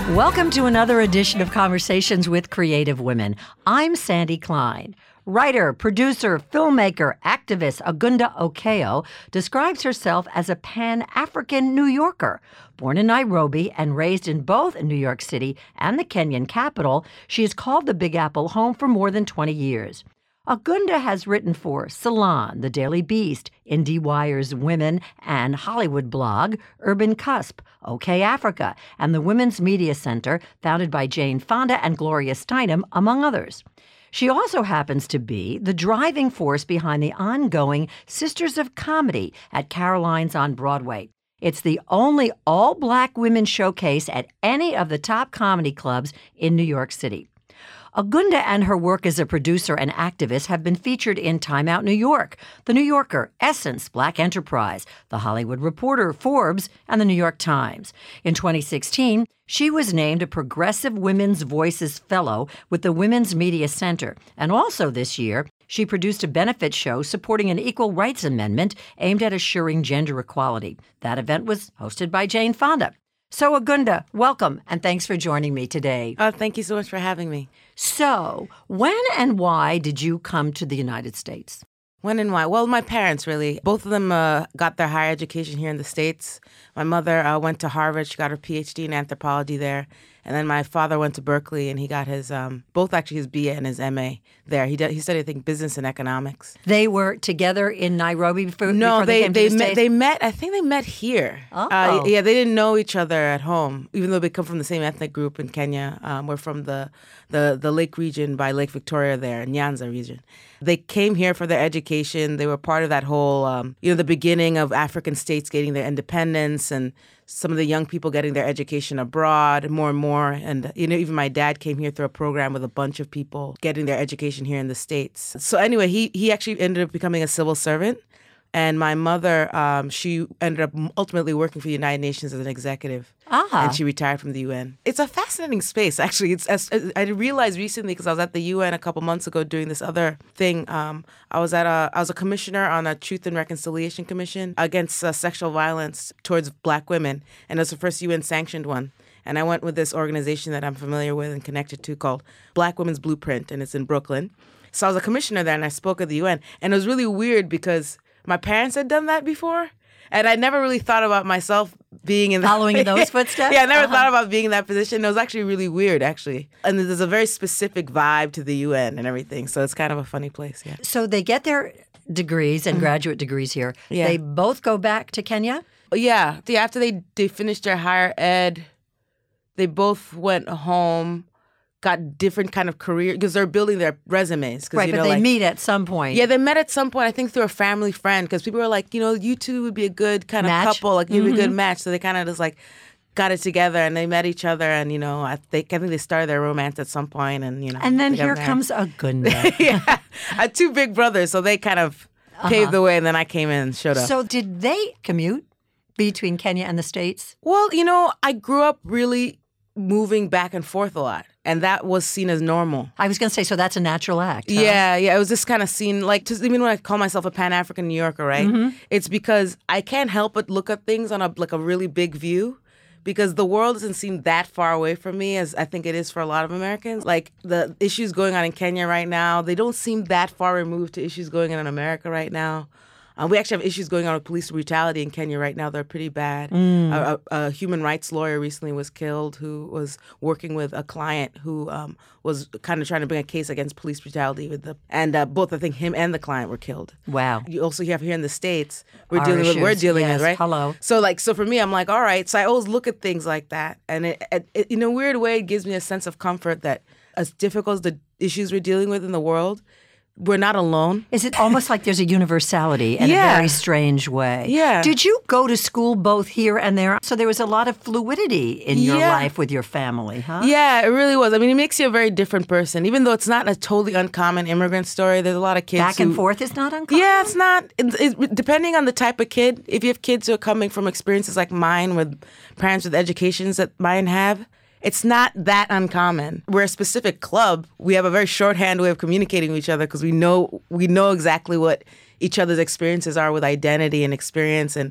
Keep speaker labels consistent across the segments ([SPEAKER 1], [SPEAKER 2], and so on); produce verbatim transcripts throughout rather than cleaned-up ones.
[SPEAKER 1] Welcome to another edition of Conversations with Creative Women. I'm Sandy Klein. Writer, producer, filmmaker, activist Agunda Okeo describes herself as a Pan-African New Yorker. Born in Nairobi and raised in both New York City and the Kenyan capital, she has called the Big Apple home for more than twenty years. Agunda has written for Salon, The Daily Beast, IndieWire's Women and Hollywood blog, Urban Cusp, OK Africa, and the Women's Media Center, founded by Jane Fonda and Gloria Steinem, among others. She also happens to be the driving force behind the ongoing Sisters of Comedy at Caroline's on Broadway. It's the only all-black women showcase at any of the top comedy clubs in New York City. Agunda and her work as a producer and activist have been featured in Time Out New York, The New Yorker, Essence, Black Enterprise, The Hollywood Reporter, Forbes, and The New York Times. In twenty sixteen, she was named a Progressive Women's Voices Fellow with the Women's Media Center. And also this year, she produced a benefit show supporting an equal rights amendment aimed at assuring gender equality. That event was hosted by Jane Fonda. So, Agunda, welcome, and thanks for joining me today.
[SPEAKER 2] Oh, thank you so much for having me.
[SPEAKER 1] So, when and why did you come to the United States?
[SPEAKER 2] When and why? Well, my parents, really. Both of them uh, got their higher education here in the States. My mother uh, went to Harvard. She got her P H D in anthropology there. And then my father went to Berkeley, and he got his, um, both actually his B A and his M A there. He did, he studied, I think, business and economics.
[SPEAKER 1] They were together in Nairobi before,
[SPEAKER 2] no,
[SPEAKER 1] before they,
[SPEAKER 2] they
[SPEAKER 1] came
[SPEAKER 2] they
[SPEAKER 1] to the
[SPEAKER 2] met,
[SPEAKER 1] States?
[SPEAKER 2] they met, I think they met here.
[SPEAKER 1] Oh.
[SPEAKER 2] Uh, yeah, they didn't know each other at home, even though they come from the same ethnic group in Kenya. Um, we're from the, the, the Lake region by Lake Victoria there, Nyanza region. They came here for their education. They were part of that whole, um, you know, the beginning of African states getting their independence and some of the young people getting their education abroad more and more. And, you know, even my dad came here through a program with a bunch of people getting their education here in the States. So anyway, he, he actually ended up becoming a civil servant. And my mother, um, she ended up ultimately working for the United Nations as an executive.
[SPEAKER 1] Ah.
[SPEAKER 2] And she retired from the U N. It's a fascinating space, actually. It's as, I realized recently, because I was at the U N a couple months ago doing this other thing. Um, I was at a, I was a commissioner on a Truth and Reconciliation Commission against uh, sexual violence towards black women. And it was the first U N-sanctioned one. And I went with this organization that I'm familiar with and connected to called Black Women's Blueprint, and it's in Brooklyn. So I was a commissioner there, and I spoke at the U N. And it was really weird because my parents had done that before, and I never really thought about myself being in that
[SPEAKER 1] Following in those footsteps?
[SPEAKER 2] Yeah, I never
[SPEAKER 1] uh-huh.
[SPEAKER 2] thought about being in that position. It was actually really weird, actually. And there's a very specific vibe to the U N and everything, so it's kind of a funny place, yeah.
[SPEAKER 1] So they get their degrees and graduate degrees here.
[SPEAKER 2] Yeah.
[SPEAKER 1] They both go back to Kenya?
[SPEAKER 2] Yeah, the, after they, they finished their higher ed, they both went home, got different kind of career, because they're building their resumes.
[SPEAKER 1] Right,
[SPEAKER 2] you
[SPEAKER 1] but
[SPEAKER 2] know,
[SPEAKER 1] they
[SPEAKER 2] like,
[SPEAKER 1] meet at some point.
[SPEAKER 2] Yeah, they met at some point, I think through a family friend, because people were like, you know, you two would be a good kind of
[SPEAKER 1] Match?
[SPEAKER 2] couple, like you'd be
[SPEAKER 1] Mm-hmm.
[SPEAKER 2] a good match. So they kind of just like got it together, and they met each other, and, you know, I think, I think they started their romance at some point, and, you know.
[SPEAKER 1] And then
[SPEAKER 2] they got
[SPEAKER 1] here
[SPEAKER 2] married.
[SPEAKER 1] comes Agunda.
[SPEAKER 2] Yeah, I had two big brothers, so they kind of
[SPEAKER 1] Uh-huh.
[SPEAKER 2] paved the way, and then I came in and showed up.
[SPEAKER 1] So did they commute between Kenya and the States?
[SPEAKER 2] Well, you know, I grew up really moving back and forth a lot, and that was seen as normal.
[SPEAKER 1] I was going to say, so that's a natural act. Huh?
[SPEAKER 2] Yeah, yeah. It was just kind of seen, like, just, even when I call myself a Pan-African New Yorker, right?
[SPEAKER 1] Mm-hmm.
[SPEAKER 2] It's because I can't help but look at things on a like a really big view, because the world doesn't seem that far away from me as I think it is for a lot of Americans. Like, the issues going on in Kenya right now, they don't seem that far removed to issues going on in America right now. Uh, we actually have issues going on with police brutality in Kenya right now. They're pretty bad.
[SPEAKER 1] Mm.
[SPEAKER 2] A, a, a human rights lawyer recently was killed who was working with a client who um, was kind of trying to bring a case against police brutality with the, and uh, both, I think, him and the client were killed.
[SPEAKER 1] Wow.
[SPEAKER 2] You also have here in the States, we're
[SPEAKER 1] Our
[SPEAKER 2] dealing with, we're
[SPEAKER 1] issues,
[SPEAKER 2] dealing
[SPEAKER 1] yes.
[SPEAKER 2] with, right?
[SPEAKER 1] Hello.
[SPEAKER 2] So like, so for me, I'm like, all right. So I always look at things like that. And it, it, it, in a weird way, it gives me a sense of comfort that as difficult as the issues we're dealing with in the world, we're not alone.
[SPEAKER 1] Is it almost like there's a universality in
[SPEAKER 2] Yeah.
[SPEAKER 1] a very strange way?
[SPEAKER 2] Yeah.
[SPEAKER 1] Did you go to school both here and there? So there was a lot of fluidity in your
[SPEAKER 2] Yeah.
[SPEAKER 1] life with your family, huh?
[SPEAKER 2] Yeah, it really was. I mean, it makes you a very different person. Even though it's not a totally uncommon immigrant story, there's a lot of kids
[SPEAKER 1] Back and
[SPEAKER 2] who-
[SPEAKER 1] forth is not uncommon?
[SPEAKER 2] Yeah, it's not. It, it, depending on the type of kid, if you have kids who are coming from experiences like mine with parents with educations that mine have, it's not that uncommon. We're a specific club. We have a very shorthand way of communicating with each other because we know we know exactly what each other's experiences are with identity and experience. And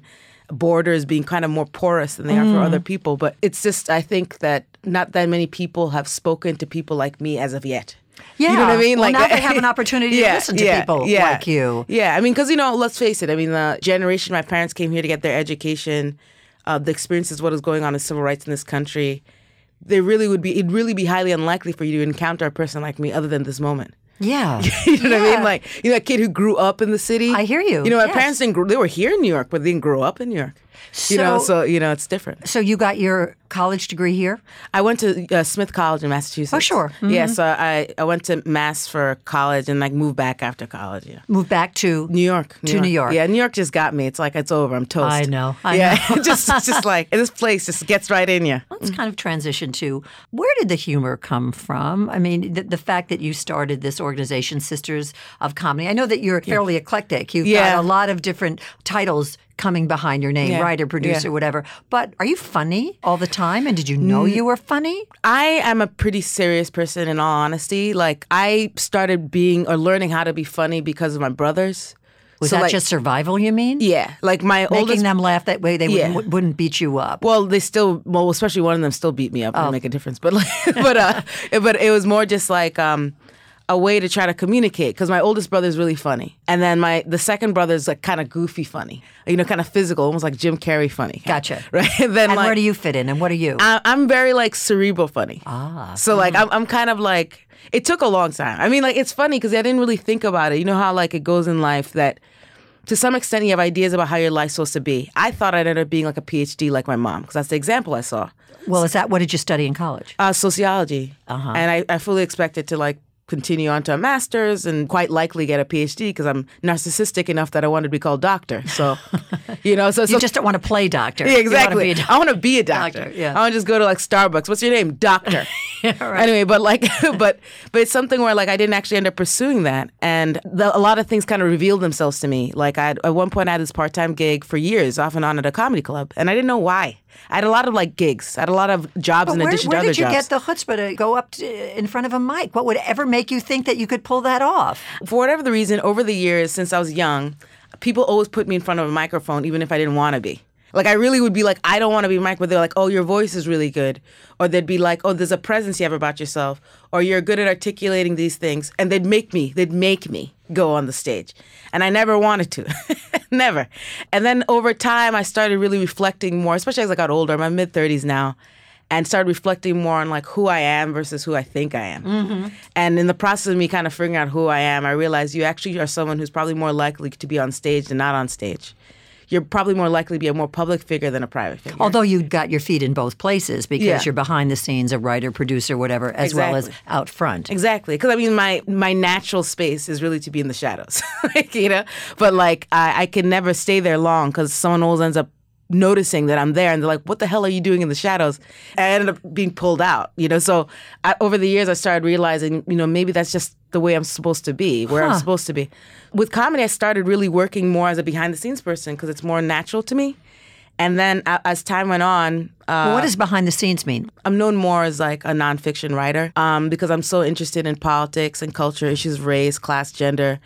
[SPEAKER 2] borders being kind of more porous than they mm. are for other people. But it's just, I think that not that many people have spoken to people like me as of yet.
[SPEAKER 1] Yeah.
[SPEAKER 2] You know what I mean?
[SPEAKER 1] Well,
[SPEAKER 2] like,
[SPEAKER 1] now they have an opportunity
[SPEAKER 2] yeah,
[SPEAKER 1] to listen to
[SPEAKER 2] yeah,
[SPEAKER 1] people
[SPEAKER 2] yeah,
[SPEAKER 1] like you.
[SPEAKER 2] Yeah. I mean, because, you know, let's face it. I mean, the generation my parents came here to get their education, uh, the experiences, what is going on in civil rights in this country, they really would be, it'd really be highly unlikely for you to encounter a person like me other than this moment.
[SPEAKER 1] Yeah.
[SPEAKER 2] You know
[SPEAKER 1] yeah.
[SPEAKER 2] what I mean? Like, you know, that kid who grew up in the city.
[SPEAKER 1] I hear you.
[SPEAKER 2] You know, my
[SPEAKER 1] yes.
[SPEAKER 2] parents didn't grow, they were here in New York, but they didn't grow up in New York.
[SPEAKER 1] So,
[SPEAKER 2] you know, so, you know, it's different.
[SPEAKER 1] So you got your college degree here?
[SPEAKER 2] I went to uh, Smith College in Massachusetts.
[SPEAKER 1] Oh, sure. Mm-hmm.
[SPEAKER 2] Yeah, so I, I went to Mass for college and like moved back after college. Yeah.
[SPEAKER 1] Moved back to?
[SPEAKER 2] New York. New
[SPEAKER 1] to
[SPEAKER 2] York.
[SPEAKER 1] New York.
[SPEAKER 2] Yeah, New York just got me. It's like, it's over. I'm toast.
[SPEAKER 1] I know. I
[SPEAKER 2] yeah,
[SPEAKER 1] know.
[SPEAKER 2] just, it's just like, this place just gets right in you.
[SPEAKER 1] Let's kind of transition to, where did the humor come from? I mean, the, the fact that you started this organization, Sisters of Comedy. I know that you're fairly yeah. eclectic. You've
[SPEAKER 2] yeah.
[SPEAKER 1] got a lot of different titles coming behind your name,
[SPEAKER 2] yeah.
[SPEAKER 1] writer, producer,
[SPEAKER 2] yeah.
[SPEAKER 1] whatever. But are you funny all the time? And did you know mm. you were funny?
[SPEAKER 2] I am a pretty serious person, in all honesty. Like, I started being or learning how to be funny because of my brothers.
[SPEAKER 1] Was
[SPEAKER 2] so
[SPEAKER 1] that
[SPEAKER 2] like,
[SPEAKER 1] just survival, you mean?
[SPEAKER 2] Yeah. Like my
[SPEAKER 1] Making
[SPEAKER 2] oldest...
[SPEAKER 1] them laugh that way, they
[SPEAKER 2] yeah.
[SPEAKER 1] wouldn't, wouldn't beat you up.
[SPEAKER 2] Well, they still... Well, especially one of them still beat me up. It
[SPEAKER 1] oh.
[SPEAKER 2] didn't make a difference. But, like, but, uh, but it was more just like... Um, a way to try to communicate, because my oldest brother is really funny, and then my the second brother is like kind of goofy funny, you know, kind of physical, almost like Jim Carrey funny.
[SPEAKER 1] Gotcha.
[SPEAKER 2] Right. And then
[SPEAKER 1] and
[SPEAKER 2] like,
[SPEAKER 1] where do you fit in, and what are you?
[SPEAKER 2] I, I'm very like cerebral funny.
[SPEAKER 1] Ah.
[SPEAKER 2] So like I'm I'm kind of like, it took a long time. I mean, like, it's funny because I didn't really think about it. You know how like it goes in life that to some extent you have ideas about how your life's supposed to be. I thought I'd end up being like a P H D like my mom, because that's the example I saw.
[SPEAKER 1] Well, is that what did you study in college?
[SPEAKER 2] Uh, sociology.
[SPEAKER 1] Uh-huh.
[SPEAKER 2] And I, I fully expected to like continue on to a master's and quite likely get a P H D because I'm narcissistic enough that I wanted to be called doctor. So, you know, so, so
[SPEAKER 1] you just don't want to play doctor.
[SPEAKER 2] Yeah, exactly.
[SPEAKER 1] You want to be a
[SPEAKER 2] I want to be a doctor.
[SPEAKER 1] doctor yeah.
[SPEAKER 2] I want to just go to like Starbucks. What's your name? Doctor.
[SPEAKER 1] yeah, right.
[SPEAKER 2] Anyway, but like, but but it's something where like I didn't actually end up pursuing that, and the, a lot of things kind of revealed themselves to me. Like I at one point I had this part time gig for years, off and on at a comedy club, and I didn't know why. I had a lot of like gigs. I had a lot of jobs
[SPEAKER 1] but
[SPEAKER 2] in
[SPEAKER 1] where,
[SPEAKER 2] addition
[SPEAKER 1] where
[SPEAKER 2] to other
[SPEAKER 1] jobs. Where did you
[SPEAKER 2] jobs.
[SPEAKER 1] get the chutzpah to go up to, in front of a mic? What would ever make you think that you could pull that off?
[SPEAKER 2] For whatever the reason, over the years since I was young, people always put me in front of a microphone, even if I didn't want to be. Like, I really would be like, I don't want to be mic, but they're like, oh, your voice is really good. Or they'd be like, oh, there's a presence you have about yourself. Or you're good at articulating these things. And they'd make me, they'd make me go on the stage. And I never wanted to. Never. And then over time, I started really reflecting more, especially as I got older. I'm in my mid-thirties now. And started reflecting more on like who I am versus who I think I am. Mm-hmm. And in the process of me kind of figuring out who I am, I realized you actually are someone who's probably more likely to be on stage than not on stage. You're probably more likely to be a more public figure than a private figure.
[SPEAKER 1] Although you got your feet in both places because
[SPEAKER 2] yeah.
[SPEAKER 1] you're behind the scenes, a writer, producer, whatever, as
[SPEAKER 2] exactly.
[SPEAKER 1] well as out front.
[SPEAKER 2] Exactly. Because, I mean, my my natural space is really to be in the shadows, like, you know? But, like, I, I can never stay there long because someone always ends up noticing that I'm there, and they're like, what the hell are you doing in the shadows? And I ended up being pulled out, you know? So I, over the years, I started realizing, you know, maybe that's just the way I'm supposed to be, where huh. I'm supposed to be. With comedy, I started really working more as a behind-the-scenes person because it's more natural to me. And then uh, as time went on... Uh,
[SPEAKER 1] well, what does behind the scenes mean?
[SPEAKER 2] I'm known more as like a nonfiction writer um, because I'm so interested in politics and culture issues, race, class, gender.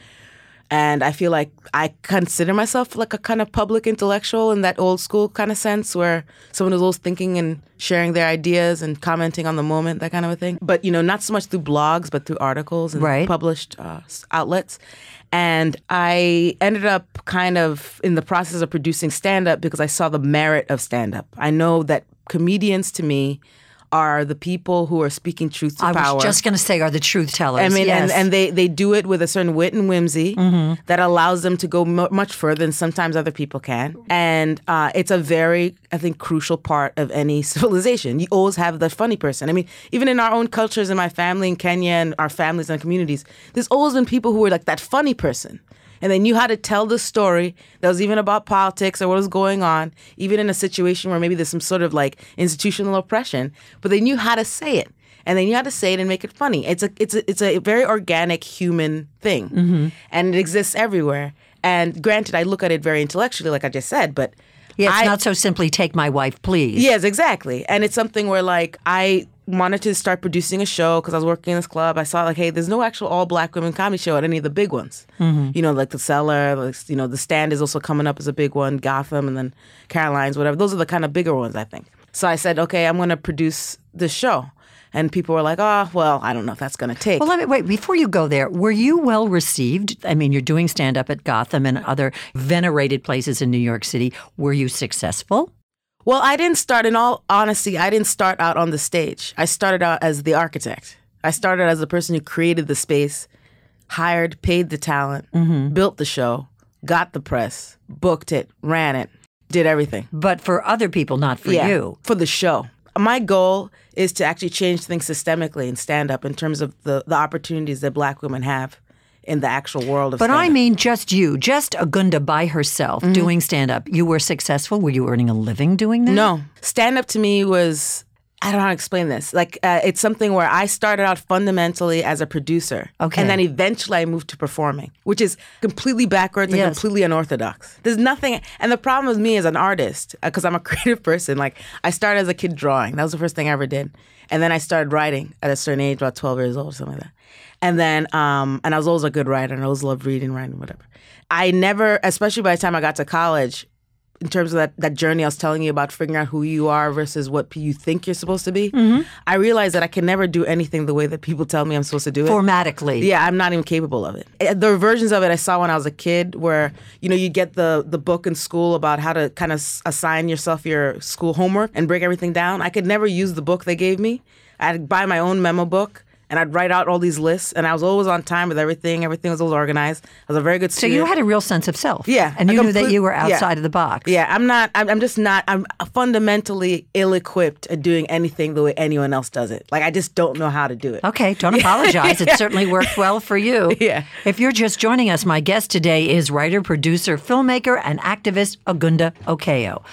[SPEAKER 2] And I feel like I consider myself like a kind of public intellectual in that old school kind of sense where someone who's always thinking and sharing their ideas and commenting on the moment, that kind of a thing. But, you know, not so much through blogs, but through articles and
[SPEAKER 1] right.
[SPEAKER 2] published uh, outlets. And I ended up kind of in the process of producing stand-up because I saw the merit of stand-up. I know that comedians, to me, are the people who are speaking truth to
[SPEAKER 1] I
[SPEAKER 2] power.
[SPEAKER 1] I was just going to say, are the truth tellers.
[SPEAKER 2] I mean,
[SPEAKER 1] yes.
[SPEAKER 2] and, and they, they do it with a certain wit and whimsy mm-hmm. that allows them to go m- much further than sometimes other people can. And uh, it's a very, I think, crucial part of any civilization. You always have the funny person. I mean, even in our own cultures, in my family in Kenya and our families and communities, there's always been people who were like that funny person. And they knew how to tell the story that was even about politics or what was going on, even in a situation where maybe there's some sort of like institutional oppression, but they knew how to say it. And they knew how to say it and make it funny. It's a it's a, it's a very organic human thing. Mm-hmm. And it exists everywhere. And granted, I look at it very intellectually, like I just said, but
[SPEAKER 1] Yeah, it's
[SPEAKER 2] I,
[SPEAKER 1] not so simply take my wife, please.
[SPEAKER 2] Yes, exactly. And it's something where like I wanted to start producing a show because I was working in this club. I saw like, hey, there's no actual all black women comedy show at any of the big ones. Mm-hmm. You know, like The Cellar, like, you know, The Stand is also coming up as a big one, Gotham, and then Caroline's, whatever. Those are the kind of bigger ones, I think. So I said, okay, I'm going to produce this show. And people were like, oh, well, I don't know if that's going to take.
[SPEAKER 1] Well, let me wait. Before you go there, were you well received? I mean, you're doing stand-up at Gotham and other venerated places in New York City. Were you successful?
[SPEAKER 2] Well, I didn't start, in all honesty, I didn't start out on the stage. I started out as the architect. I started as the person who created the space, hired, paid the talent, mm-hmm. built the show, got the press, booked it, ran it, did everything.
[SPEAKER 1] But for other people, not for
[SPEAKER 2] yeah,
[SPEAKER 1] you.
[SPEAKER 2] For the show. My goal is to actually change things systemically in stand-up in terms of the, the opportunities that black women have in the actual world of
[SPEAKER 1] but
[SPEAKER 2] stand-up.
[SPEAKER 1] I mean just you, just Agunda by herself mm-hmm. doing stand-up. You were successful? Were you earning a living doing that?
[SPEAKER 2] No. Stand-up to me was... I don't know how to explain this. Like, uh, it's something where I started out fundamentally as a producer.
[SPEAKER 1] Okay.
[SPEAKER 2] And then eventually I moved to performing, which is completely backwards and
[SPEAKER 1] yes.
[SPEAKER 2] completely unorthodox. There's nothing. And the problem with me as an artist, because uh, I'm a creative person, like, I started as a kid drawing. That was the first thing I ever did. And then I started writing at a certain age, about twelve years old or something like that. And then, um, and I was always a good writer, and I always loved reading, writing, whatever. I never, especially by the time I got to college, in terms of that, that journey I was telling you about figuring out who you are versus what you think you're supposed to be, mm-hmm. I realized that I can never do anything the way that people tell me I'm supposed to do it.
[SPEAKER 1] Formatically.
[SPEAKER 2] Yeah, I'm not even capable of it. The versions of it I saw when I was a kid where, you know, you get the, the book in school about how to kind of assign yourself your school homework and break everything down. I could never use the book they gave me. I'd buy my own memo book. And I'd write out all these lists, and I was always on time with everything. Everything was always organized. I was a very good student.
[SPEAKER 1] So you had a real sense of self.
[SPEAKER 2] Yeah.
[SPEAKER 1] And you
[SPEAKER 2] complete,
[SPEAKER 1] knew that you were outside
[SPEAKER 2] yeah.
[SPEAKER 1] of the box.
[SPEAKER 2] Yeah, I'm not, I'm, I'm just not, I'm fundamentally ill-equipped at doing anything the way anyone else does it. Like, I just don't know how to do it.
[SPEAKER 1] Okay, don't apologize. It certainly worked well for you.
[SPEAKER 2] Yeah.
[SPEAKER 1] If you're just joining us, my guest today is writer, producer, filmmaker, and activist Agunda Okeo.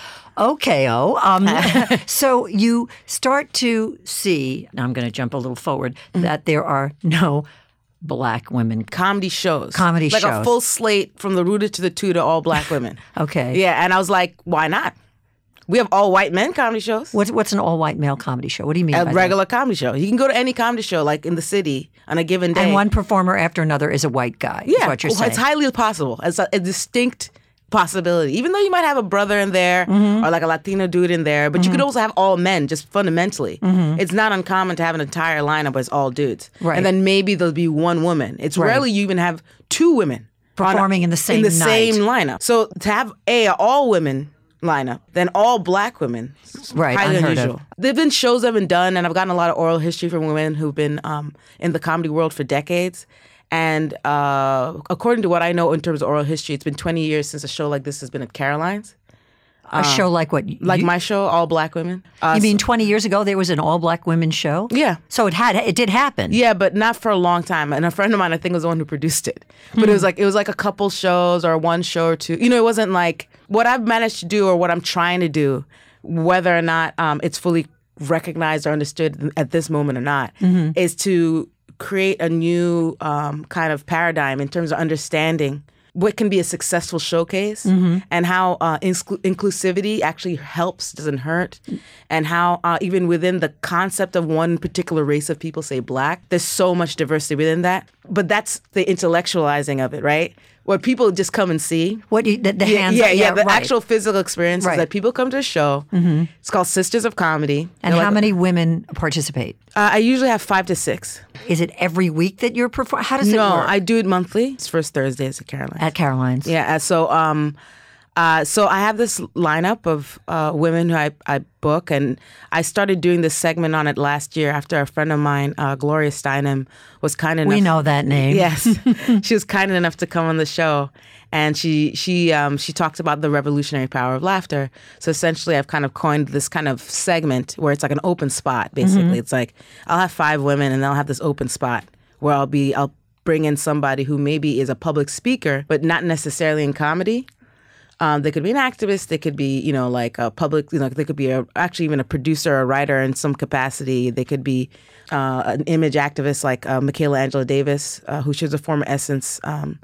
[SPEAKER 1] Okeo. Um, so you start to see, now I'm going to jump a little forward, mm-hmm. that there are no black women.
[SPEAKER 2] Comedy shows.
[SPEAKER 1] Comedy
[SPEAKER 2] like
[SPEAKER 1] shows.
[SPEAKER 2] Like a full slate from the rooted to the tutor, all black women.
[SPEAKER 1] Okay.
[SPEAKER 2] Yeah, and I was like, why not? We have all white men comedy shows.
[SPEAKER 1] What's what's an all white male comedy show? What do you mean?
[SPEAKER 2] A
[SPEAKER 1] by
[SPEAKER 2] regular
[SPEAKER 1] that?
[SPEAKER 2] comedy show. You can go to any comedy show, like in the city, on a given day.
[SPEAKER 1] And one performer after another is a white guy.
[SPEAKER 2] Yeah,
[SPEAKER 1] is what you're
[SPEAKER 2] well,
[SPEAKER 1] saying.
[SPEAKER 2] It's highly possible. It's a, a distinct possibility. Even though you might have a brother in there mm-hmm. or like a Latino dude in there, but mm-hmm. you could also have all men, just fundamentally. Mm-hmm. It's not uncommon to have an entire lineup as all dudes.
[SPEAKER 1] Right.
[SPEAKER 2] And then maybe there'll be one woman. It's
[SPEAKER 1] right.
[SPEAKER 2] rarely you even have two women
[SPEAKER 1] performing
[SPEAKER 2] a,
[SPEAKER 1] in the same
[SPEAKER 2] in the
[SPEAKER 1] night.
[SPEAKER 2] same lineup. So to have a, a all women lineup, then all black women,
[SPEAKER 1] right,
[SPEAKER 2] highly
[SPEAKER 1] unheard
[SPEAKER 2] unusual.
[SPEAKER 1] Of.
[SPEAKER 2] There've been shows I've been done, and I've gotten a lot of oral history from women who've been um, in the comedy world for decades. And uh, according to what I know in terms of oral history, it's been twenty years since a show like this has been at Caroline's.
[SPEAKER 1] A uh, show like what? You,
[SPEAKER 2] like my show, All Black Women. Uh,
[SPEAKER 1] you mean twenty years ago there was an all black women show?
[SPEAKER 2] Yeah.
[SPEAKER 1] So it had it did happen.
[SPEAKER 2] Yeah, but not for a long time. And a friend of mine, I think, was the one who produced it. But mm. it was like it was like a couple shows or one show or two. You know, it wasn't like what I've managed to do or what I'm trying to do, whether or not um, it's fully recognized or understood at this moment or not, mm-hmm. is to create a new um, kind of paradigm in terms of understanding what can be a successful showcase mm-hmm. and how uh, inclu- inclusivity actually helps, doesn't hurt, and how uh, even within the concept of one particular race of people, say black, there's so much diversity within that. But that's the intellectualizing of it, right? What people just come and see.
[SPEAKER 1] What you, the, the
[SPEAKER 2] yeah,
[SPEAKER 1] hands?
[SPEAKER 2] Yeah, yeah, yeah the
[SPEAKER 1] right.
[SPEAKER 2] actual physical experience
[SPEAKER 1] right.
[SPEAKER 2] is that people come to a show. Mm-hmm. It's called Sisters of Comedy.
[SPEAKER 1] And
[SPEAKER 2] They're
[SPEAKER 1] how
[SPEAKER 2] like,
[SPEAKER 1] many women participate?
[SPEAKER 2] Uh, I usually have five to six.
[SPEAKER 1] Is it every week that you're performing? How does it
[SPEAKER 2] no,
[SPEAKER 1] work?
[SPEAKER 2] No, I do it monthly. It's first Thursdays at Caroline's.
[SPEAKER 1] At Caroline's.
[SPEAKER 2] Yeah, so um, uh, so I have this lineup of uh, women who I, I book, and I started doing this segment on it last year after a friend of mine, uh, Gloria Steinem, was kind enough.
[SPEAKER 1] We know that name.
[SPEAKER 2] Yes, she was kind enough to come on the show, and she she um, she talked about the revolutionary power of laughter. So essentially, I've kind of coined this kind of segment where it's like an open spot. Basically, mm-hmm. it's like I'll have five women, and they'll have this open spot where I'll be I'll bring in somebody who maybe is a public speaker, but not necessarily in comedy. Um, they could be an activist. They could be, you know, like a public, you know, they could be a, actually even a producer or a writer in some capacity. They could be uh, an image activist like uh, Michaela Angela Davis, uh, who she's a former Essence um,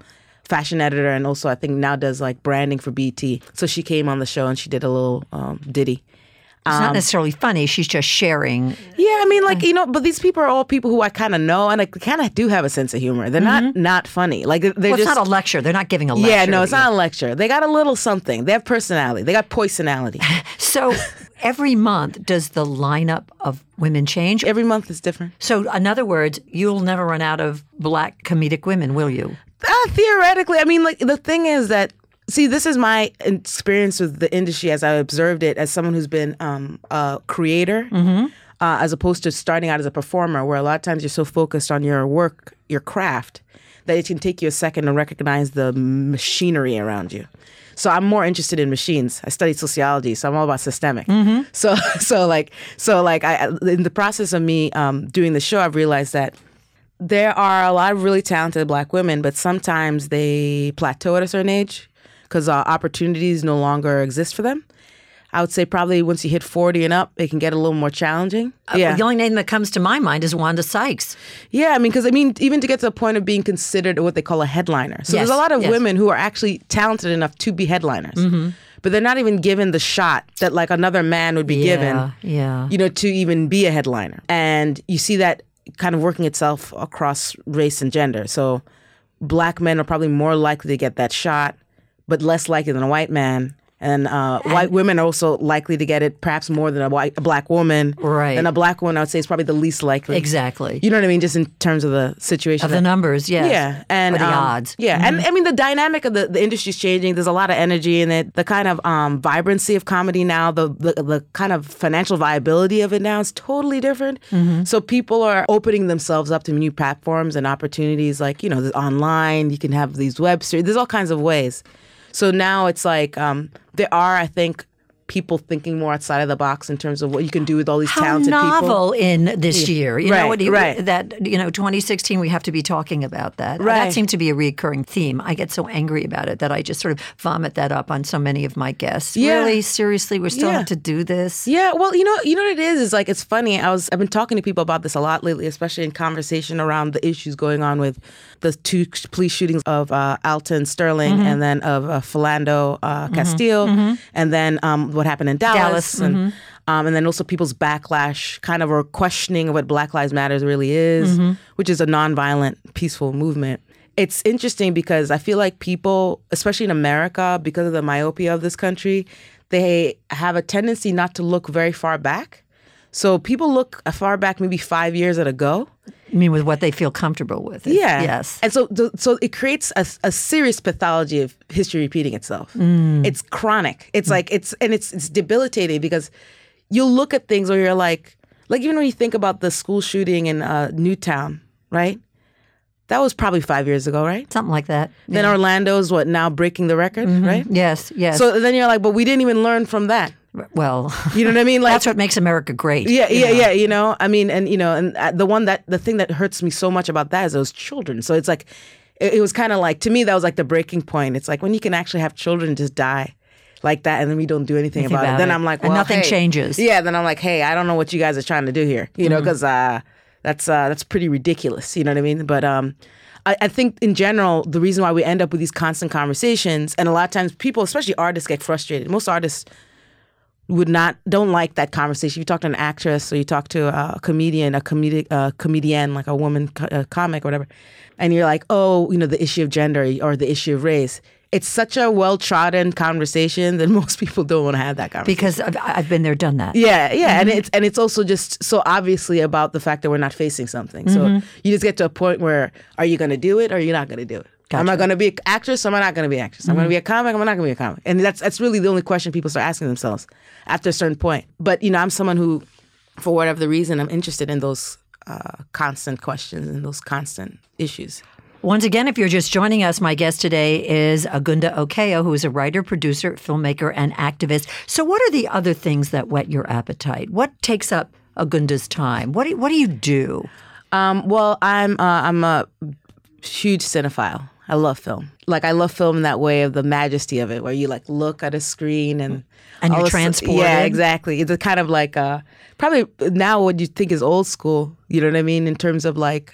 [SPEAKER 2] fashion editor, and also I think now does like branding for B E T. So she came on the show and she did a little um, ditty.
[SPEAKER 1] It's not necessarily funny. She's just sharing.
[SPEAKER 2] Yeah, I mean, like, you know, but these people are all people who I kind of know, and I kind of do have a sense of humor. They're
[SPEAKER 1] Mm-hmm.
[SPEAKER 2] not not funny. Like, they're
[SPEAKER 1] Well, it's
[SPEAKER 2] just
[SPEAKER 1] not a lecture. They're not giving a lecture.
[SPEAKER 2] yeah, no, it's
[SPEAKER 1] to you.
[SPEAKER 2] not a lecture. They got a little something. They have personality. They got poisonality.
[SPEAKER 1] So every month, does the lineup of women change?
[SPEAKER 2] Every month is different.
[SPEAKER 1] So in other words, you'll never run out of black comedic women, will you?
[SPEAKER 2] Uh, theoretically, I mean, like, the thing is that, see, this is my experience with the industry as I observed it as someone who's been um, a creator,
[SPEAKER 1] Mm-hmm.
[SPEAKER 2] uh, as opposed to starting out as a performer, where a lot of times you're so focused on your work, your craft, that it can take you a second to recognize the machinery around you. So I'm more interested in machines. I studied sociology, so I'm all about systemic.
[SPEAKER 1] Mm-hmm.
[SPEAKER 2] So, so like, so like, I in the process of me um, doing the show, I've realized that there are a lot of really talented black women, but sometimes they plateau at a certain age because uh, opportunities no longer exist for them. I would say probably once you hit forty and up, it can get a little more challenging. Yeah.
[SPEAKER 1] Uh, the only name that comes to my mind is Wanda Sykes.
[SPEAKER 2] Yeah, I mean, because I mean, even to get to the point of being considered what they call a headliner. So
[SPEAKER 1] Yes,
[SPEAKER 2] there's a lot of
[SPEAKER 1] yes.
[SPEAKER 2] women who are actually talented enough to be headliners,
[SPEAKER 1] Mm-hmm.
[SPEAKER 2] but they're not even given the shot that like another man would be
[SPEAKER 1] Yeah,
[SPEAKER 2] given,
[SPEAKER 1] yeah.
[SPEAKER 2] you know, to even be a headliner. And you see that kind of working itself across race and gender. So black men are probably more likely to get that shot, but less likely than a white man. And uh, white women are also likely to get it perhaps more than a white a black woman.
[SPEAKER 1] Right.
[SPEAKER 2] And a black woman, I would say, is probably the least likely.
[SPEAKER 1] Exactly.
[SPEAKER 2] You know what I mean? Just in terms of the situation.
[SPEAKER 1] Of the
[SPEAKER 2] that-
[SPEAKER 1] numbers, yes.
[SPEAKER 2] Yeah. And
[SPEAKER 1] Or the
[SPEAKER 2] um,
[SPEAKER 1] odds.
[SPEAKER 2] Yeah. And I mean, the dynamic of the, the industry is changing. There's a lot of energy in it. The kind of um, vibrancy of comedy now, the, the the kind of financial viability of it now is totally different.
[SPEAKER 1] Mm-hmm.
[SPEAKER 2] So people are opening themselves up to new platforms and opportunities like, you know, there's online. You can have these web series. There's all kinds of ways. So now it's like um, there are, I think, people thinking more outside of the box in terms of what you can do with all these
[SPEAKER 1] How
[SPEAKER 2] talented
[SPEAKER 1] novel in this year. You know
[SPEAKER 2] Right,
[SPEAKER 1] what do you,
[SPEAKER 2] right.
[SPEAKER 1] that you know twenty sixteen we have to be talking about that. That
[SPEAKER 2] Right.
[SPEAKER 1] seemed to be a recurring theme. I get so angry about it that I just sort of vomit that up on so many of my guests.
[SPEAKER 2] Yeah.
[SPEAKER 1] Really, seriously, we still
[SPEAKER 2] Yeah.
[SPEAKER 1] have to do this.
[SPEAKER 2] Yeah, well, you know, you know what it is is like it's funny. I was I've been talking to people about this a lot lately, especially in conversation around the issues going on with the two police shootings of uh, Alton Sterling
[SPEAKER 1] Mm-hmm.
[SPEAKER 2] and then of uh, Philando uh, Castile, and then um, what happened in Dallas,
[SPEAKER 1] Dallas,
[SPEAKER 2] and
[SPEAKER 1] mm-hmm.
[SPEAKER 2] um, and then also people's backlash, kind of a questioning of what Black Lives Matter really is,
[SPEAKER 1] Mm-hmm.
[SPEAKER 2] which is a nonviolent, peaceful movement. It's interesting because I feel like people, especially in America, because of the myopia of this country, they have a tendency not to look very far back. So people look far back, maybe five years at a go.
[SPEAKER 1] I mean, with what they feel comfortable with.
[SPEAKER 2] Yeah.
[SPEAKER 1] Yes.
[SPEAKER 2] And so th- so it creates a, a serious pathology of history repeating itself.
[SPEAKER 1] Mm.
[SPEAKER 2] It's chronic. It's like, it's, and it's, it's debilitating because you'll look at things where you're like, like even when you think about the school shooting in uh, Newtown, right? That was probably five years ago, right?
[SPEAKER 1] Something like that.
[SPEAKER 2] Then
[SPEAKER 1] Yeah.
[SPEAKER 2] Orlando's what, now breaking the record, right?
[SPEAKER 1] Yes, yes.
[SPEAKER 2] So then you're like, but we didn't even learn from that.
[SPEAKER 1] well,
[SPEAKER 2] You know what I mean? Like,
[SPEAKER 1] that's what makes America great.
[SPEAKER 2] Yeah,
[SPEAKER 1] you
[SPEAKER 2] yeah,
[SPEAKER 1] know.
[SPEAKER 2] yeah. You know, I mean, and you know, and uh, the one that the thing that hurts me so much about that is those children. So it's like, it, it was kind of like to me that was like the breaking point. It's like when you can actually have children just die like that, and then we don't do anything
[SPEAKER 1] Anything
[SPEAKER 2] about,
[SPEAKER 1] about
[SPEAKER 2] it. Then
[SPEAKER 1] it.
[SPEAKER 2] I'm like,
[SPEAKER 1] And
[SPEAKER 2] well,
[SPEAKER 1] nothing
[SPEAKER 2] hey.
[SPEAKER 1] changes.
[SPEAKER 2] Yeah. Then I'm like, hey, I don't know what you guys are trying to do here. You know,
[SPEAKER 1] Mm-hmm.
[SPEAKER 2] because uh, that's uh, that's pretty ridiculous. You know what I mean? But um. I, I think in general, the reason why we end up with these constant conversations, and a lot of times people, especially artists, get frustrated. Most artists would not, don't like that conversation. You talk to an actress or you talk to a comedian, a comedic, uh, comedian, like a woman co- a comic or whatever, and you're like, oh, you know, the issue of gender or the issue of race. It's such a well-trodden conversation that most people don't want to have that conversation.
[SPEAKER 1] Because I've, I've been there, done that.
[SPEAKER 2] Yeah, yeah, and it's and it's also just so obviously about the fact that we're not facing something. So you just get to a point where are you going to do it or are you not going to do it? Am I going to be an actress or am I not going to be an actress? I'm going to be a comic or am I not going to be a comic? And that's that's really the only question people start asking themselves after a certain point. But you know, I'm someone who, for whatever the reason, I'm interested in those uh, constant questions and those constant issues.
[SPEAKER 1] Once again, if you're just joining us, my guest today is Agunda Okeo, who is a writer, producer, filmmaker, and activist. So what are the other things that whet your appetite? What takes up Agunda's time? What do, what do you do?
[SPEAKER 2] Um, well, I'm uh, I'm a huge cinephile. I love film. Like I love film in that way of the majesty of it, where you like look at a screen and
[SPEAKER 1] And you're
[SPEAKER 2] all of a sudden-
[SPEAKER 1] transported.
[SPEAKER 2] Yeah, exactly. It's a kind of like uh, probably now what you think is old school. You know what I mean in terms of like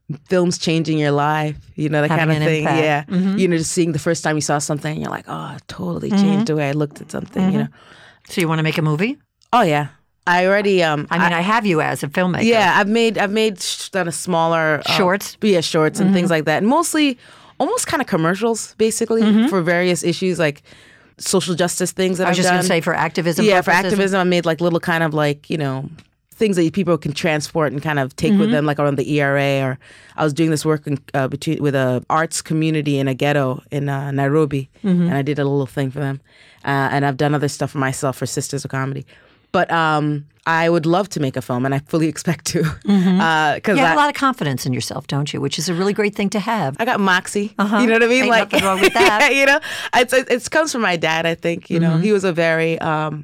[SPEAKER 2] films changing your life, you know, that
[SPEAKER 1] Having
[SPEAKER 2] kind of
[SPEAKER 1] an
[SPEAKER 2] thing.
[SPEAKER 1] impact.
[SPEAKER 2] Yeah.
[SPEAKER 1] Mm-hmm.
[SPEAKER 2] You know, just seeing the first time you saw something, and you're like, oh, it totally changed
[SPEAKER 1] Mm-hmm.
[SPEAKER 2] the way I looked at something,
[SPEAKER 1] Mm-hmm.
[SPEAKER 2] you know.
[SPEAKER 1] So you want to make a movie?
[SPEAKER 2] Oh, yeah. I already... Um,
[SPEAKER 1] I mean, I, I have you as a filmmaker.
[SPEAKER 2] Yeah, I've made, I've made sh- done a smaller... Uh,
[SPEAKER 1] Shorts?
[SPEAKER 2] Yeah, shorts and
[SPEAKER 1] Mm-hmm.
[SPEAKER 2] things like that. And mostly, almost kind of commercials, basically,
[SPEAKER 1] Mm-hmm.
[SPEAKER 2] for various issues, like social justice things that
[SPEAKER 1] I was
[SPEAKER 2] I've
[SPEAKER 1] just
[SPEAKER 2] done.
[SPEAKER 1] going to say for activism
[SPEAKER 2] Yeah,
[SPEAKER 1] purposes.
[SPEAKER 2] for activism, I made like little kind of like, you know, things that people can transport and kind of take with them, like around the E R A. Or I was doing this work in, uh, between with a arts community in a ghetto in uh, Nairobi, and I did a little thing for them. Uh, and I've done other stuff for myself for Sisters of Comedy. But um, I would love to make a film, and I fully expect to.
[SPEAKER 1] Mm-hmm.
[SPEAKER 2] Uh,
[SPEAKER 1] You have
[SPEAKER 2] I,
[SPEAKER 1] a lot of confidence in yourself, don't you? Which is a really great thing to have.
[SPEAKER 2] I got moxie.
[SPEAKER 1] Uh-huh.
[SPEAKER 2] You know what I mean?
[SPEAKER 1] Ain't
[SPEAKER 2] like,
[SPEAKER 1] nothing wrong with that.
[SPEAKER 2] you know, it's, it, it comes from my dad. I think you know
[SPEAKER 1] Mm-hmm.
[SPEAKER 2] he was a very. Um,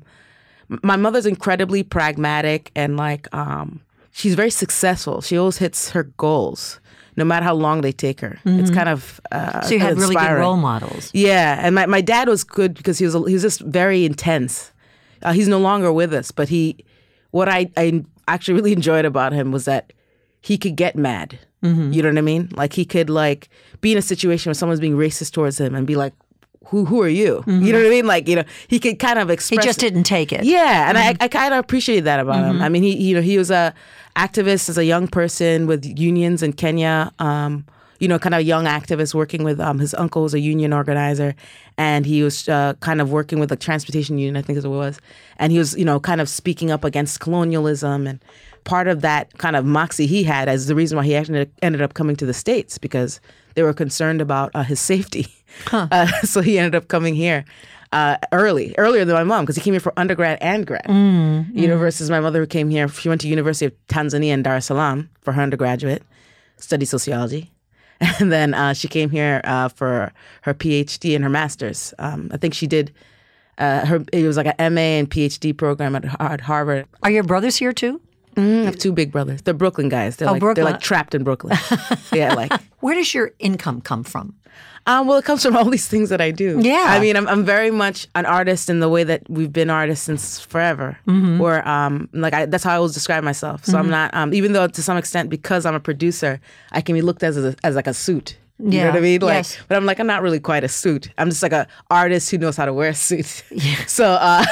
[SPEAKER 2] my mother's incredibly pragmatic and like um, she's very successful. She always hits her goals, no matter how long they take her. It's kind of uh,
[SPEAKER 1] So you had really good
[SPEAKER 2] inspiring.
[SPEAKER 1] role models.
[SPEAKER 2] Yeah, and my, my dad was good because he was he was just very intense. Uh, he's no longer with us, but he, what I, I actually really enjoyed about him was that he could get mad.
[SPEAKER 1] Mm-hmm.
[SPEAKER 2] You know what I mean? Like he could like be in a situation where someone's being racist towards him and be like, "Who who are you?" You know what I mean? Like you know, he could kind of
[SPEAKER 1] He
[SPEAKER 2] express.
[SPEAKER 1] just didn't take it.
[SPEAKER 2] Yeah, and I, I kind of appreciated that about him. I mean, he you know he was a activist as a young person with unions in Kenya. Um, you know, kind of a young activist working with um, his uncle was a union organizer, and he was uh, kind of working with the transportation union, I think is what it was, and he was you know kind of speaking up against colonialism, and part of that kind of moxie he had as the reason why he actually ended up coming to the States because they were concerned about uh, his safety.
[SPEAKER 1] Huh.
[SPEAKER 2] Uh, so he ended up coming here uh, early, earlier than my mom, because he came here for undergrad and grad.
[SPEAKER 1] Mm,
[SPEAKER 2] You know, versus my mother who came here. She went to University of Tanzania in Dar es Salaam for her undergraduate, studied sociology. And then uh, she came here uh, for her PhD and her master's. Um, I think she did, uh, her. it was like an M A and PhD program at, at Harvard.
[SPEAKER 1] Are your brothers here too?
[SPEAKER 2] Mm, I have two big brothers. They're Brooklyn guys. They're
[SPEAKER 1] Oh,
[SPEAKER 2] like
[SPEAKER 1] Brooklyn.
[SPEAKER 2] they're like trapped in Brooklyn. Yeah, like.
[SPEAKER 1] Where does your income come from?
[SPEAKER 2] Um, well, it comes from all these things that I do.
[SPEAKER 1] Yeah.
[SPEAKER 2] I mean, I'm I'm very much an artist in the way that we've been artists since forever.
[SPEAKER 1] Mm-hmm.
[SPEAKER 2] Where um, like I, that's how I always describe myself. So I'm not um, even though to some extent because I'm a producer, I can be looked at as a, as like a suit. You
[SPEAKER 1] Yeah.
[SPEAKER 2] know what I mean? Like,
[SPEAKER 1] Yes.
[SPEAKER 2] but I'm like I'm not really quite a suit. I'm just like a artist who knows how to wear a suit. So uh,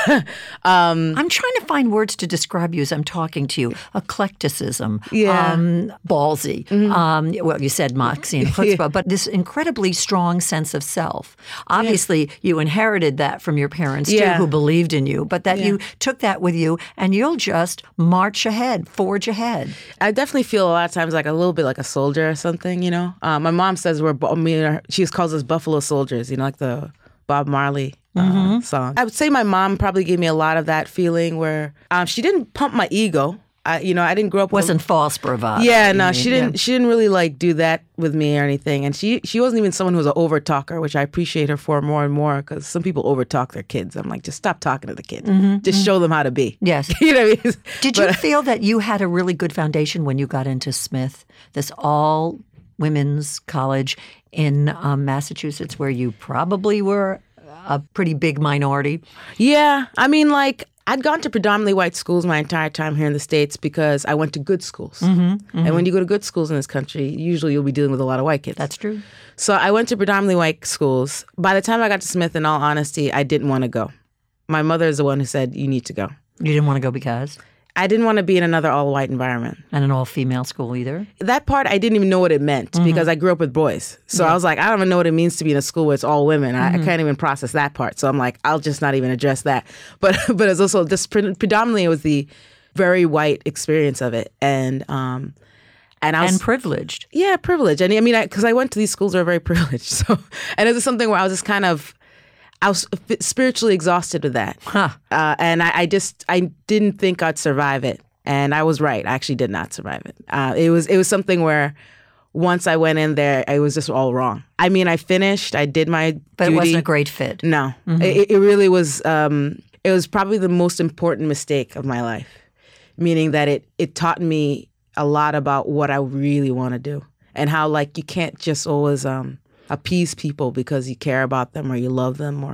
[SPEAKER 2] um,
[SPEAKER 1] I'm trying to find words to describe you as I'm talking to you. Eclecticism,
[SPEAKER 2] Yeah.
[SPEAKER 1] um, ballsy. Um, well, you said moxie and chutzpah, but this incredibly strong sense of self. Obviously, you inherited that from your parents too,
[SPEAKER 2] Yeah.
[SPEAKER 1] who believed in you, but that
[SPEAKER 2] Yeah.
[SPEAKER 1] you took that with you and you'll just march ahead, forge ahead.
[SPEAKER 2] I definitely feel a lot of times like a little bit like a soldier or something, you know. Uh, my mom says we're, bu- I mean, she calls us Buffalo Soldiers, you know, like the Bob Marley uh, song. I would say my mom probably gave me a lot of that feeling where um, she didn't pump my ego. I, you know, I didn't grow up with.
[SPEAKER 1] Wasn't false bravado.
[SPEAKER 2] Yeah, no,
[SPEAKER 1] you
[SPEAKER 2] she
[SPEAKER 1] mean,
[SPEAKER 2] didn't. She didn't really like do that with me or anything. And she she wasn't even someone who was an over talker, which I appreciate her for more and more because some people over talk their kids. I'm like, just stop talking to the kids. Just show them how to be.
[SPEAKER 1] Yes.
[SPEAKER 2] You know what I mean?
[SPEAKER 1] Did you feel that you had a really good foundation when you got into Smith, this all women's college in um, Massachusetts, where you probably were a pretty big minority?
[SPEAKER 2] Yeah, I mean, like I'd gone to predominantly white schools my entire time here in the States because I went to good schools.
[SPEAKER 1] Mm-hmm, mm-hmm.
[SPEAKER 2] And when you go to good schools in this country, usually you'll be dealing with a lot of white kids.
[SPEAKER 1] That's true.
[SPEAKER 2] So I went to predominantly white schools. By the time I got to Smith, in all honesty, I didn't want to go. My mother is the one who said, you need to go.
[SPEAKER 1] You didn't want to go because?
[SPEAKER 2] I didn't want to be in another all-white environment.
[SPEAKER 1] And an all-female school either?
[SPEAKER 2] That part, I didn't even know what it meant
[SPEAKER 1] Mm-hmm.
[SPEAKER 2] because I grew up with boys. So I was like, I don't even know what it means to be in a school where it's all women. I,
[SPEAKER 1] Mm-hmm.
[SPEAKER 2] I can't even process that part. So I'm like, I'll just not even address that. But but it's also just pre- predominantly it was the very white experience of it. And um, and I was
[SPEAKER 1] And privileged.
[SPEAKER 2] yeah, privileged. And I mean, because I, I went to these schools that were very privileged. So and it was something where I was just kind of I was spiritually exhausted with that.
[SPEAKER 1] Huh.
[SPEAKER 2] Uh, and I, I just I didn't think I'd survive it. And I was right. I actually did not survive it. Uh, it was it was something where once I went in there, it was just all wrong. I mean, I finished. I did my
[SPEAKER 1] But
[SPEAKER 2] duty.
[SPEAKER 1] it wasn't a great fit.
[SPEAKER 2] No, it, it really was. Um, it was probably the most important mistake of my life, meaning that it it taught me a lot about what I really want to do and how like you can't just always um, appease people because you care about them or you love them or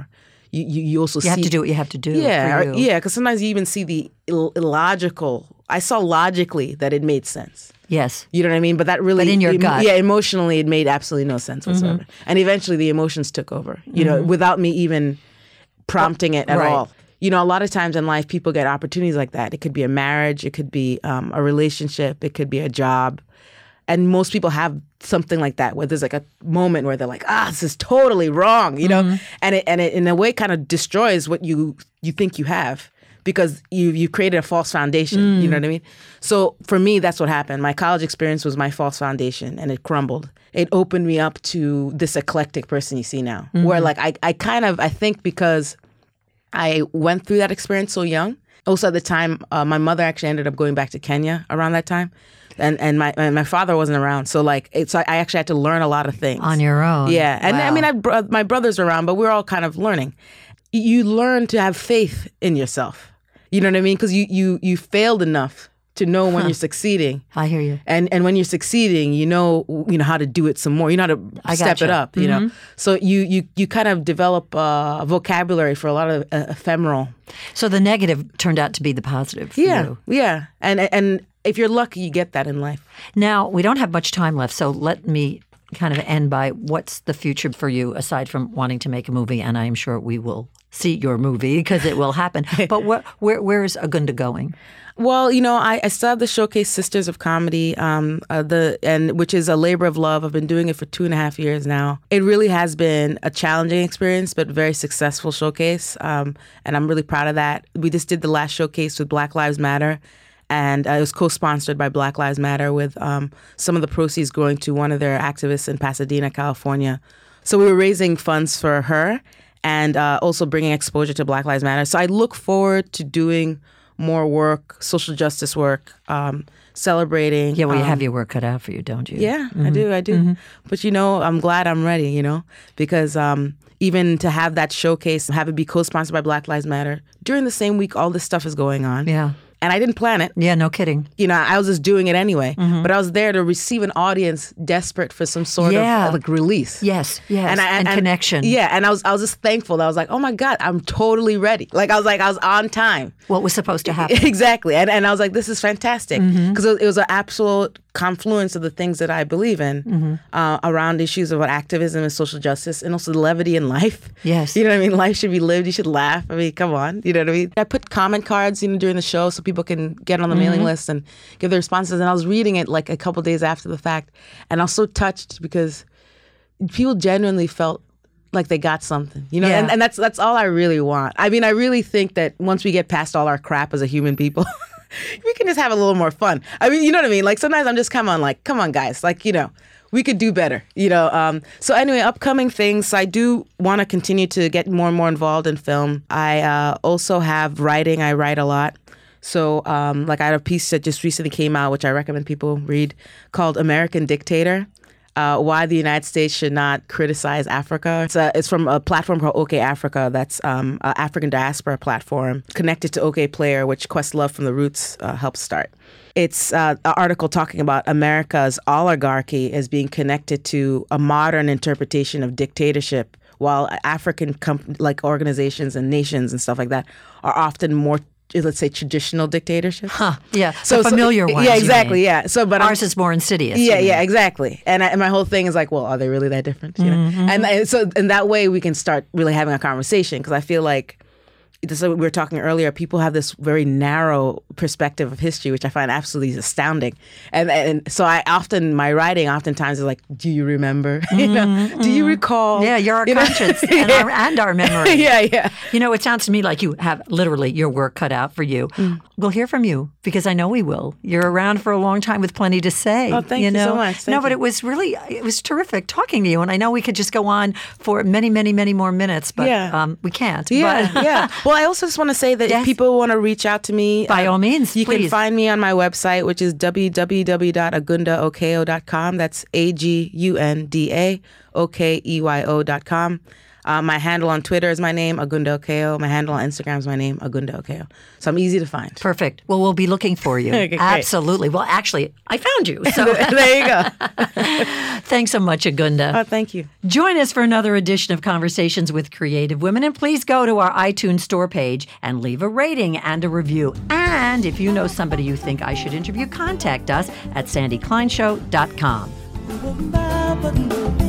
[SPEAKER 2] you you, you also
[SPEAKER 1] You
[SPEAKER 2] see
[SPEAKER 1] have to do what you have to do.
[SPEAKER 2] yeah
[SPEAKER 1] for
[SPEAKER 2] or-
[SPEAKER 1] you.
[SPEAKER 2] yeah because sometimes you even see the Ill- illogical. I saw logically that it made sense.
[SPEAKER 1] Yes.
[SPEAKER 2] You know what I mean? But that really,
[SPEAKER 1] But in your
[SPEAKER 2] em-
[SPEAKER 1] gut.
[SPEAKER 2] yeah, emotionally, it made absolutely no sense whatsoever.
[SPEAKER 1] Mm-hmm.
[SPEAKER 2] And eventually, the emotions took over. You know, without me even prompting it at
[SPEAKER 1] Right.
[SPEAKER 2] all. You know, a lot of times in life, people get opportunities like that. It could be a marriage, it could be um, a relationship, it could be a job, and most people have something like that where there's like a moment where they're like, ah, this is totally wrong. You know,
[SPEAKER 1] Mm-hmm.
[SPEAKER 2] and it and it in a way kind of destroys what you you think you have. Because you you created a false foundation,
[SPEAKER 1] Mm.
[SPEAKER 2] you know what I mean? So for me, that's what happened. My college experience was my false foundation, and it crumbled. It opened me up to this eclectic person you see now,
[SPEAKER 1] Mm-hmm.
[SPEAKER 2] where like I, I kind of I think because I went through that experience so young. Also at the time, uh, my mother actually ended up going back to Kenya around that time, and and my and my father wasn't around. So like it's I actually had to learn a lot of things
[SPEAKER 1] On your own.
[SPEAKER 2] Yeah, and I
[SPEAKER 1] Wow.
[SPEAKER 2] mean I bro- my brothers are around, but we're all kind of learning. You learn to have faith in yourself. You know what I mean? Because you, you you failed enough to know when you're succeeding,
[SPEAKER 1] I hear you.
[SPEAKER 2] and and when you're succeeding, you know you know how to do it some more. You know how to
[SPEAKER 1] I
[SPEAKER 2] step
[SPEAKER 1] gotcha.
[SPEAKER 2] it up. You know, so you you you kind of develop a vocabulary for a lot of uh, ephemeral.
[SPEAKER 1] So the negative turned out to be the positive for
[SPEAKER 2] Yeah,
[SPEAKER 1] you.
[SPEAKER 2] yeah, and and if you're lucky, you get that in life.
[SPEAKER 1] Now, we don't have much time left, so let me kind of end by what's the future for you aside from wanting to make a movie, and I am sure we will see your movie because it will happen. But where, where, where is Agunda going?
[SPEAKER 2] Well, you know, I, I still have the showcase Sisters of Comedy, um, uh, the and which is a labor of love. I've been doing it for two and a half years now. It really has been a challenging experience, but very successful showcase, um, and I'm really proud of that. We just did the last showcase with Black Lives Matter, and uh, it was co-sponsored by Black Lives Matter with um, some of the proceeds going to one of their activists in Pasadena, California. So we were raising funds for her and uh, also bringing exposure to Black Lives Matter. So I look forward to doing more work, social justice work, um, celebrating.
[SPEAKER 1] Yeah, well, you
[SPEAKER 2] um,
[SPEAKER 1] have your work cut out for you, don't you?
[SPEAKER 2] Yeah, I do, I do. But you know, I'm glad I'm ready, you know, because um, even to have that showcase, have it be co-sponsored by Black Lives Matter, during the same week all this stuff is going on.
[SPEAKER 1] Yeah.
[SPEAKER 2] And I didn't plan it.
[SPEAKER 1] Yeah, no kidding.
[SPEAKER 2] You know, I was just doing it anyway. But I was there to receive an audience desperate for some sort
[SPEAKER 1] Yeah.
[SPEAKER 2] of like release.
[SPEAKER 1] Yes, yes, and, connection.
[SPEAKER 2] Yeah, and I was I was just thankful. I was like, oh my God, I'm totally ready. Like I was like, I was on time.
[SPEAKER 1] What was supposed to happen?
[SPEAKER 2] Exactly. And and I was like, this is fantastic. Because it, was- it was an absolute confluence of the things that I believe in uh, around issues of activism and social justice and also levity in life.
[SPEAKER 1] Yes.
[SPEAKER 2] You know what I mean? Life should be lived. You should laugh. I mean, come on. You know what I mean? I put comment cards, you know, during the show so people can get on the mailing list and give their responses. And I was reading it like a couple days after the fact. And I was so touched because people genuinely felt like they got something, you know,
[SPEAKER 1] Yeah.
[SPEAKER 2] and, and that's that's all I really want. I mean, I really think that once we get past all our crap as a human people, we can just have a little more fun. I mean, you know what I mean? Like sometimes I'm just come on, like, come on, guys, like, you know, we could do better, you know. Um, so anyway, upcoming things. I do want to continue to get more and more involved in film. I uh, also have writing. I write a lot. So um, like I had a piece that just recently came out, which I recommend people read, called American Dictator. Uh, why the United States should not criticize Africa. It's, a, it's from a platform called OK Africa. That's um, an African diaspora platform connected to OK Player, which Questlove from the Roots uh, helped start. It's uh, an article talking about America's oligarchy as being connected to a modern interpretation of dictatorship, while African comp- like organizations and nations and stuff like that are often more, let's say, traditional dictatorships.
[SPEAKER 1] Huh. Yeah. So familiar ones.
[SPEAKER 2] Yeah,
[SPEAKER 1] you
[SPEAKER 2] exactly.
[SPEAKER 1] mean.
[SPEAKER 2] Yeah. So, but I'm-
[SPEAKER 1] Ours is more insidious.
[SPEAKER 2] yeah,
[SPEAKER 1] you
[SPEAKER 2] yeah,
[SPEAKER 1] mean.
[SPEAKER 2] exactly. And, I, and my whole thing is like, well, are they really that different? You know? and, and so in that way, we can start really having a conversation because I feel like, this, we were talking earlier, people have this very narrow perspective of history, which I find absolutely astounding. And and so I often, my writing oftentimes is like, do you remember? you know, do you recall?
[SPEAKER 1] Yeah, you're our
[SPEAKER 2] You know?
[SPEAKER 1] conscience and, our, and our memory.
[SPEAKER 2] yeah, yeah.
[SPEAKER 1] You know, it sounds to me like you have literally your work cut out for you. We'll hear from you because I know we will. You're around for a long time with plenty to say.
[SPEAKER 2] Oh, thank you
[SPEAKER 1] know?
[SPEAKER 2] so much. Thank
[SPEAKER 1] no, but
[SPEAKER 2] you.
[SPEAKER 1] it was really, it was terrific talking to you. And I know we could just go on for many, many, many more minutes, but
[SPEAKER 2] Yeah.
[SPEAKER 1] um, we can't.
[SPEAKER 2] Yeah,
[SPEAKER 1] But
[SPEAKER 2] yeah. Well, I also just want to say that
[SPEAKER 1] Yes.
[SPEAKER 2] if people want to reach out to me,
[SPEAKER 1] By all means,
[SPEAKER 2] you
[SPEAKER 1] please.
[SPEAKER 2] can find me on my website, which is w w w dot agunda okeo dot com. That's A G U N D A O K E Y O dot com. Uh, my handle on Twitter is my name, Agunda Okeo. My handle on Instagram is my name, Agunda Okeo. So I'm easy to find.
[SPEAKER 1] Perfect. Well, we'll be looking for you.
[SPEAKER 2] Okay, great.
[SPEAKER 1] Absolutely. Well, actually, I found you. So
[SPEAKER 2] there you go.
[SPEAKER 1] Thanks so much, Agunda.
[SPEAKER 2] Oh, thank you.
[SPEAKER 1] Join us for another edition of Conversations with Creative Women. And please go to our iTunes store page and leave a rating and a review. And if you know somebody you think I should interview, contact us at sandy klein show dot com.